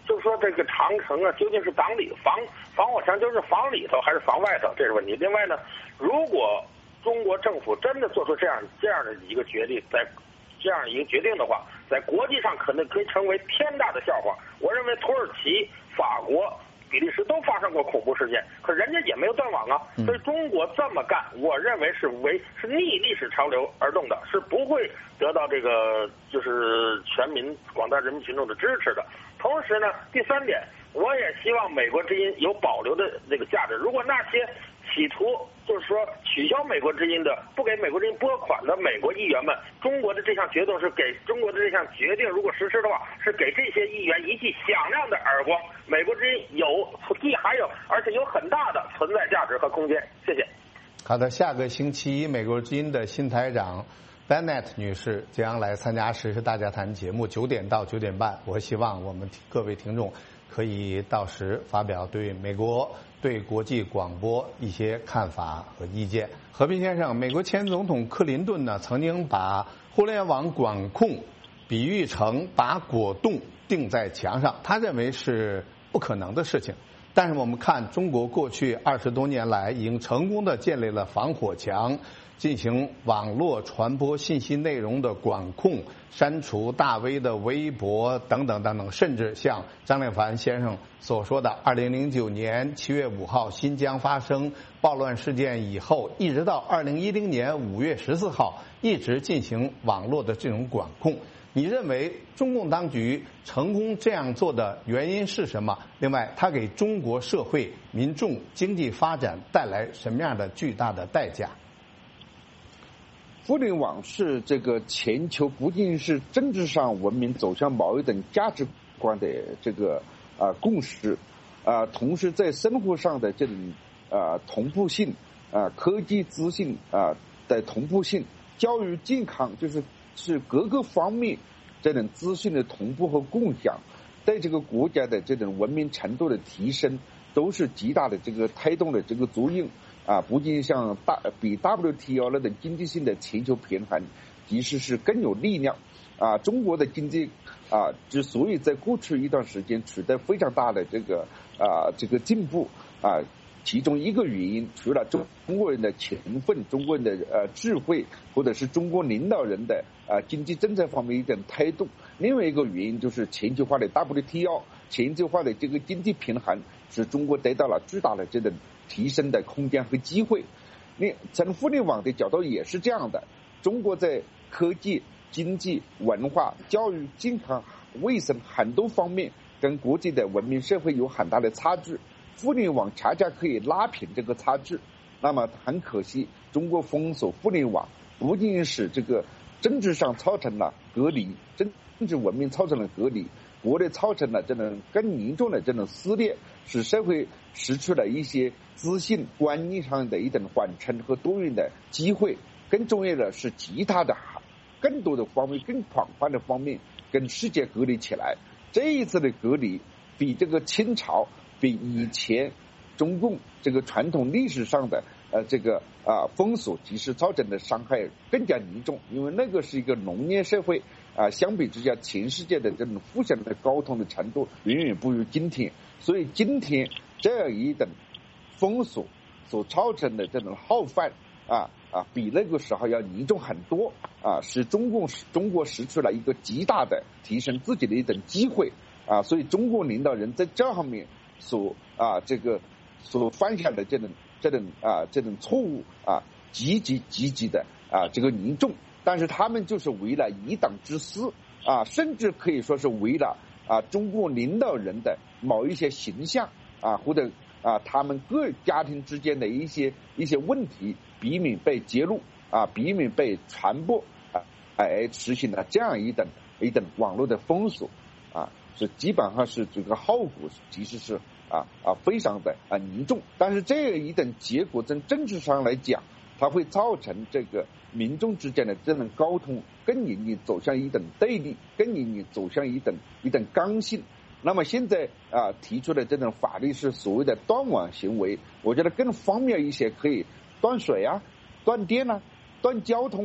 就是说这个长城啊，究竟是防里防防火墙，就是防里头还是防外头，这是问题。另外呢，如果中国政府真的做出这样这样的一个决定，在这样一个决定的话，在国际上可能可以成为天大的笑话。我认为土耳其、法国、比利时都发生过恐怖事件，可人家也没有断网啊。所以中国这么干，我认为是为是逆历史潮流而动的，是不会得到这个就是全民广大人民群众的支持的。同时呢，第三点，我也希望美国之音有保留的这个价值。如果那些企图就是说取消美国之音的、不给美国之音拨款的美国议员们，中国的这项决定是给中国的这项决定，如果实施的话，是给这些议员一记响亮的耳光。美国之音有既还有，而且有很大的存在价值和空间。谢谢。 好的，下个星期一，美国之音的新台长 Bennett 女士将来参加《时事大家谈》节目，九点到九点半。我希望我们各位听众可以到时发表对美国、对国际广播一些看法和意见。和平先生，美国前总统克林顿呢，曾经把互联网管控比喻成把果冻钉在墙上，他认为是不可能的事情。但是我们看中国过去二十多年来已经成功的建立了防火墙，进行网络传播信息内容的管控，删除大 V 的微博等等等等，甚至像张令凡先生所说的，二零零九年七月五号新疆发生暴乱事件以后，一直到二零一零年五月十四号，一直进行网络的这种管控。你认为中共当局成功这样做的原因是什么？另外，它给中国社会、民众、经济发展带来什么样的巨大的代价？ 互联网是这个全球不仅是政治上文明走向某一等价值观的这个啊、呃、共识啊、呃，同时在生活上的这种啊、呃、同步性啊、呃、科技资讯啊、呃、的同步性，教育健康就是是各个方面这种资讯的同步和共享，对这个国家的这种文明程度的提升都是极大的这个推动的这个作用。啊，不仅像大比 W T O 那等经济性的全球平衡，其实是更有力量。啊，中国的经济啊，之所以在过去一段时间取得非常大的这个啊这个进步啊，其中一个原因，除了中中国人的勤奋、中国人的呃智慧，或者是中国领导人的啊经济政策方面一点推动，另外一个原因就是全球化的 W T O， 全球化的这个经济平衡，使中国得到了巨大的这种提升的空间和机会。你从互联网的角度也是这样的，中国在科技、经济、文化、教育、健康、卫生很多方面跟国际的文明社会有很大的差距，互联网恰恰可以拉平这个差距。那么很可惜，中国封锁互联网不仅使这个政治上造成了隔离，政治文明造成了隔离，国内造成了这种更严重的这种撕裂，使社会失去了一些资讯观念上的一种缓冲和多元的机会。更重要的是其他的更多的方面、更广泛的方面跟世界隔离起来。这一次的隔离比这个清朝、比以前中共这个传统历史上的呃这个啊、呃、封锁其实造成的伤害更加严重，因为那个是一个农业社会啊、呃，相比之下，全世界的这种互相的沟通的程度远远不如今天。所以今天这样一种封锁所造成的这种浩泛啊啊，比那个时候要严重很多啊，使中共中国失去了一个极大的提升自己的一种机会啊，所以中国领导人在这方面所啊这个所犯下的这种这种啊这种错误啊，极其极其的啊这个严重，但是他们就是为了一党之私啊，甚至可以说是为了啊中国领导人的某一些形象啊，或者啊他们各家庭之间的一些一些问题，避免被揭露啊，避免被传播啊，而实行了这样一等一等网络的封锁啊，是基本上是这个后果其实是啊啊非常的啊严重。但是这一等结果从政治上来讲，它会造成这个民众之间的这种沟通更严严走向一等对立，更严严走向一等一等刚性。那么现在啊提出的这种法律是所谓的断网行为，我觉得更方便一些，可以断水啊、断电啊、断交通啊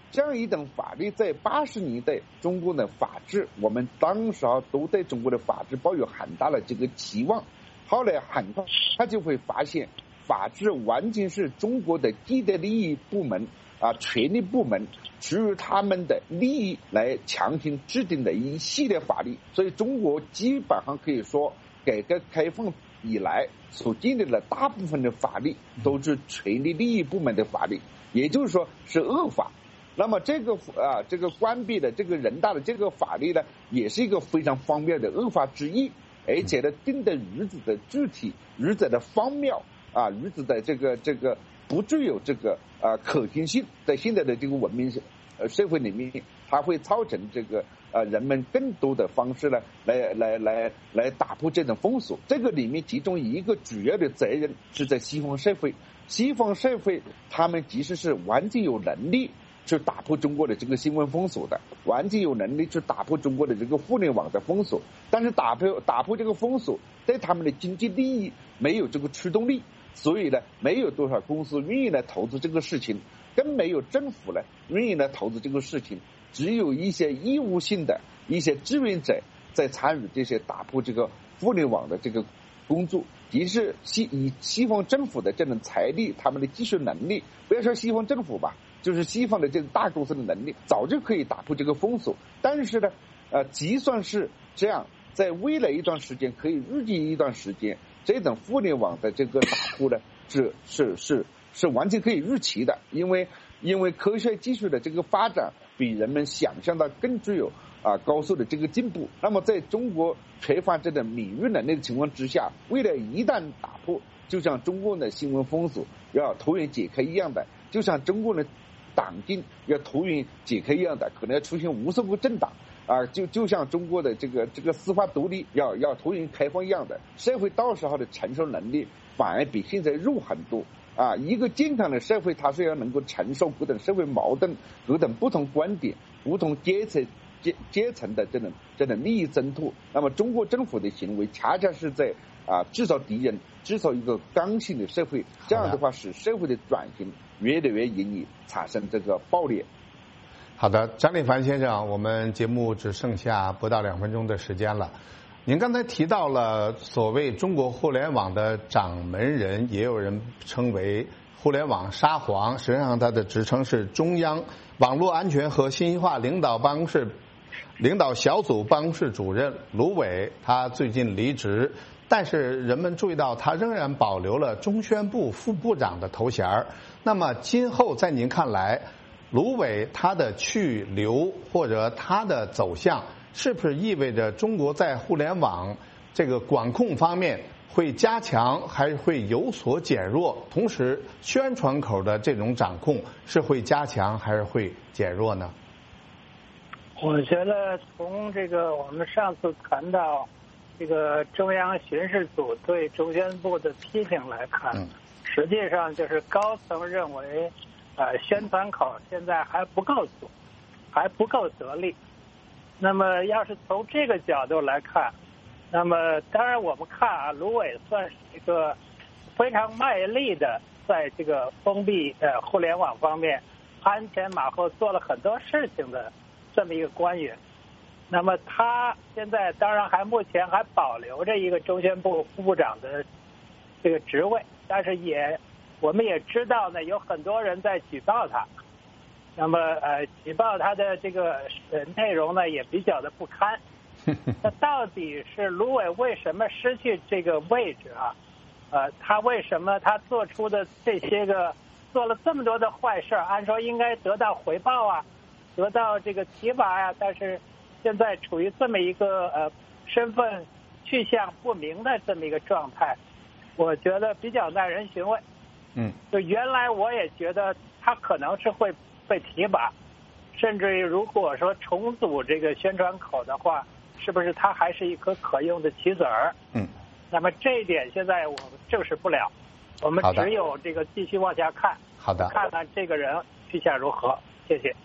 这样一等法律在八十年代中国的法治，我们当时啊都对中国的法治抱有很大的这个期望。后来很快他就会发现，法治完全是中国的既得利益部门啊、权力部门基于他们的利益来强行制定的一系列法律。所以中国基本上可以说，改革开放以来所建立的大部分的法律都是权力利益部门的法律，也就是说是恶法。那么这个啊，这个关闭的这个人大的这个法律呢，也是一个非常方便的恶法之一，而且呢，定的日子的具体、日子的方妙啊、日子的这个这个不具有这个啊可行性，在现在的这个文明呃社会里面，它会造成这个呃人们更多的方式呢，来来来来打破这种风俗。这个里面其中一个主要的责任是在西方社会，西方社会他们其实是完全有能力去打破中国的这个新闻封锁的，完全有能力去打破中国的这个互联网的封锁。但是打破打破这个封锁，对他们的经济利益没有这个驱动力，所以呢，没有多少公司愿意来投资这个事情，更没有政府呢愿意来投资这个事情。只有一些义务性的一些志愿者在参与这些打破这个互联网的这个工作。即是西以西方政府的这种财力，他们的技术能力，不要说西方政府吧，就是西方的这个大公司的能力，早就可以打破这个封锁。但是呢，呃，即算是这样，在未来一段时间，可以预计一段时间，这种互联网的这个打破呢，是是是是完全可以预期的，因为因为科学技术的这个发展比人们想象的更具有啊高速的这个进步。那么在中国缺乏这种免疫能力的情况之下，为了一旦打破，就像中国的新闻封锁要突然解开一样的，就像中国的党禁要突然解开一样的，可能要出现无数个政党啊，就就像中国的这个这个司法独立要要突然开放一样的，社会到时候的承受能力反而比现在弱很多。啊，一个健康的社会，它是要能够承受各种社会矛盾、各种不同观点、不同阶层阶阶层的这种这种利益争夺。那么，中国政府的行为恰恰是在啊制造敌人，制造一个刚性的社会。这样的话，使社会的转型越来越容易产生这个爆裂。 好的，张立凡先生，我们节目只剩下不到两分钟的时间了。您刚才提到了所谓中国互联网的掌门人，也有人称为互联网沙皇，实际上他的职称是中央网络安全和信息化领导办公室领导小组办公室主任卢伟，他最近离职，但是人们注意到他仍然保留了中宣部副部长的头衔。那么今后在您看来，卢伟他的去留或者他的走向，是不是意味着中国在互联网这个管控方面会加强，还是会有所减弱？同时，宣传口的这种掌控是会加强，还是会减弱呢？ 我觉得从这个我们上次谈到这个中央巡视组对中宣部的批评来看，嗯、实际上就是高层认为，呃，宣传口现在还不够足，还不够得力。那么，要是从这个角度来看，那么当然我们看啊，卢伟算是一个非常卖力的，在这个封闭呃互联网方面鞍前马后做了很多事情的这么一个官员。那么他现在当然还目前还保留着一个中宣部副部长的这个职位，但是也我们也知道呢，有很多人在举报他。那么呃，举报他的这个呃内容呢，也比较的不堪。那到底是卢伟为什么失去这个位置啊？呃，他为什么他做出的这些个做了这么多的坏事，按说应该得到回报啊，得到这个提拔呀、啊，但是现在处于这么一个呃身份去向不明的这么一个状态，我觉得比较耐人寻味。 嗯， 就原来我也觉得他可能是会被提拔，甚至于如果说重组这个宣传口的话，是不是它还是一颗可用的棋子儿？ 嗯， 那么这一点现在我们证实不了，我们只有这个继续往下看。 好的， 看看这个人去向如何。谢谢。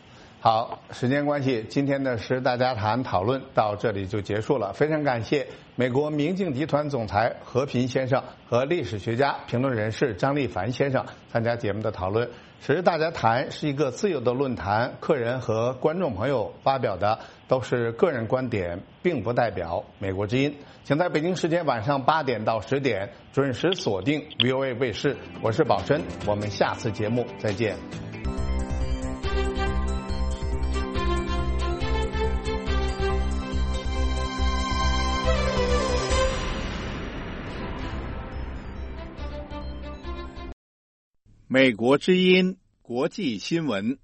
好，时间关系，今天的时事大家谈讨论到这里就结束了。非常感谢美国明镜集团总裁何平先生和历史学家、评论人士张立凡先生参加节目的讨论。时事大家谈是一个自由的论坛，客人和观众朋友发表的都是个人观点，并不代表美国之音。请在北京时间晚上八点到十点准时锁定 V O A 卫视，我是宝珍，我们下次节目再见。美国之音国际新闻。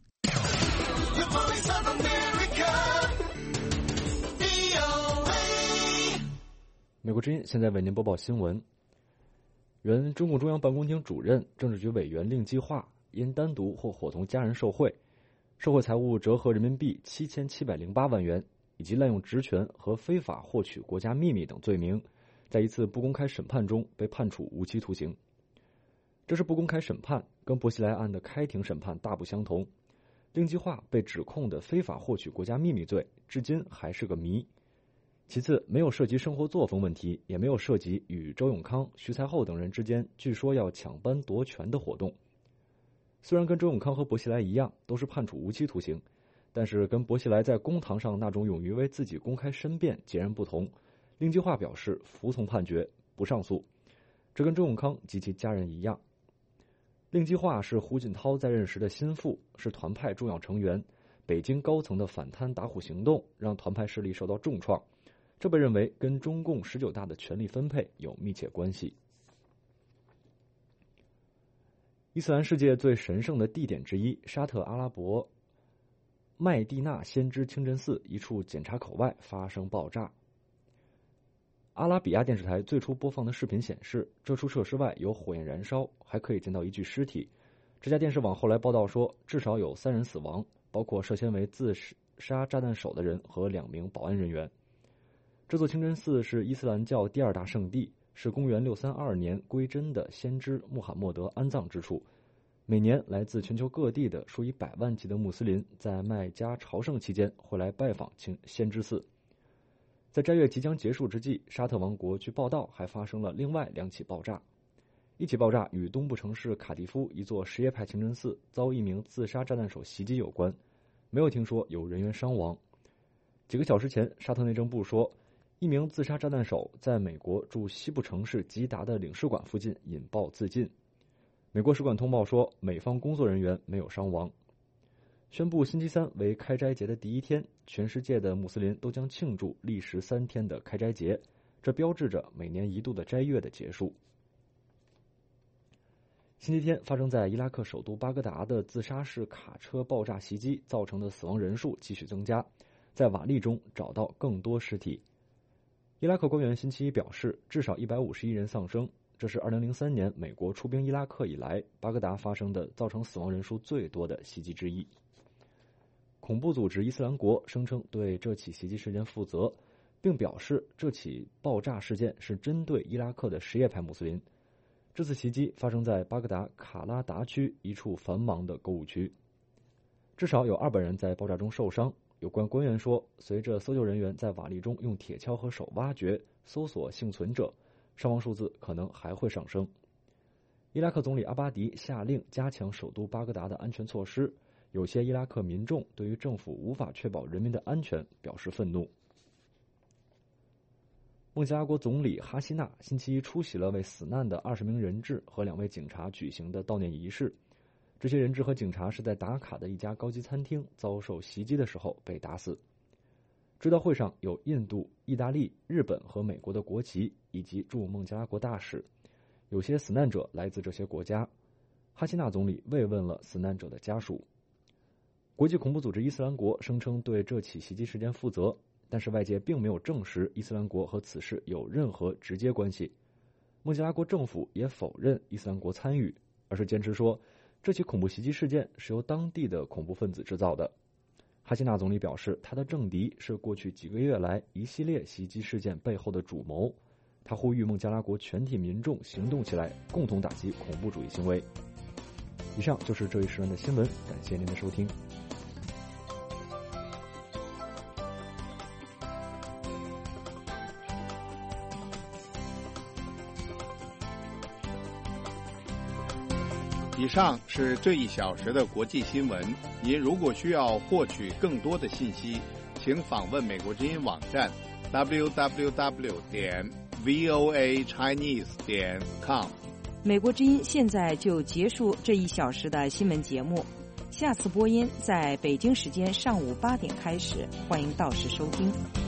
美国之音现在为您播报新闻。原中共中央办公厅主任、政治局委员令计划因单独或伙同家人受贿，受贿财物折合人民币七千七百零八万元，以及滥用职权和非法获取国家秘密等罪名，在一次不公开审判中被判处无期徒刑。这是不公开审判，跟薄熙来案的开庭审判大不相同。令计划被指控的非法获取国家秘密罪，至今还是个谜。其次，没有涉及生活作风问题，也没有涉及与周永康、徐才厚等人之间据说要抢班夺权的活动。虽然跟周永康和薄熙来一样都是判处无期徒刑，但是跟薄熙来在公堂上那种勇于为自己公开申辩截然不同。令计划表示服从判决，不上诉。这跟周永康及其家人一样。令计划是胡锦涛在任时的心腹，是团派重要成员。北京高层的反贪打虎行动让团派势力受到重创，这被认为跟中共十九大的权力分配有密切关系。伊斯兰世界最神圣的地点之一，沙特阿拉伯麦地那先知清真寺一处检查口外发生爆炸。阿拉比亚电视台最初播放的视频显示，这处设施外有火焰燃烧，还可以见到一具尸体。这家电视网后来报道说，至少有三人死亡，包括涉嫌为自杀炸弹手的人和两名保安人员。这座清真寺是伊斯兰教第二大圣地，是公元六三二年归真的先知穆罕默德安葬之处。每年来自全球各地的数以百万计的穆斯林在麦加朝圣期间会来拜访先知寺。在斋月即将结束之际，沙特王国据报道还发生了另外两起爆炸。一起爆炸与东部城市卡迪夫一座什叶派清真寺遭一名自杀炸弹手袭击有关，没有听说有人员伤亡。几个小时前，沙特内政部说，一名自杀炸弹手在美国驻西部城市吉达的领事馆附近引爆自尽。美国使馆通报说，美方工作人员没有伤亡。宣布星期三为开斋节的第一天，全世界的穆斯林都将庆祝历时三天的开斋节，这标志着每年一度的斋月的结束。星期天发生在伊拉克首都巴格达的自杀式卡车爆炸袭击造成的死亡人数继续增加，在瓦砾中找到更多尸体。伊拉克官员星期一表示，至少一百五十一人丧生，这是二零零三年美国出兵伊拉克以来巴格达发生的造成死亡人数最多的袭击之一。恐怖组织伊斯兰国声称对这起袭击事件负责，并表示这起爆炸事件是针对伊拉克的什叶派穆斯林。这次袭击发生在巴格达卡拉达区一处繁忙的购物区，至少有二百人在爆炸中受伤。有关官员说，随着搜救人员在瓦砾中用铁锹和手挖掘搜索幸存者，伤亡数字可能还会上升。伊拉克总理阿巴迪下令加强首都巴格达的安全措施，有些伊拉克民众对于政府无法确保人民的安全表示愤怒。孟加拉国总理哈希纳星期一出席了为死难的二十名人质和两位警察举行的悼念仪式。这些人质和警察是在达卡的一家高级餐厅遭受袭击的时候被打死。追悼会上有印度、意大利、日本和美国的国旗，以及驻孟加拉国大使。有些死难者来自这些国家。哈希纳总理慰问了死难者的家属。国际恐怖组织伊斯兰国声称对这起袭击事件负责，但是外界并没有证实伊斯兰国和此事有任何直接关系。孟加拉国政府也否认伊斯兰国参与，而是坚持说这起恐怖袭击事件是由当地的恐怖分子制造的。哈希纳总理表示，他的政敌是过去几个月来一系列袭击事件背后的主谋。他呼吁孟加拉国全体民众行动起来，共同打击恐怖主义行为。以上就是这一时段的新闻，感谢您的收听。 以上是这一小时的国际新闻。您如果需要获取更多的信息，请访问美国之音网站 double-u double-u double-u 点 v o a chinese 点 com。 美国之音现在就结束这一小时的新闻节目，下次播音在北京时间上午八点开始，欢迎到时收听。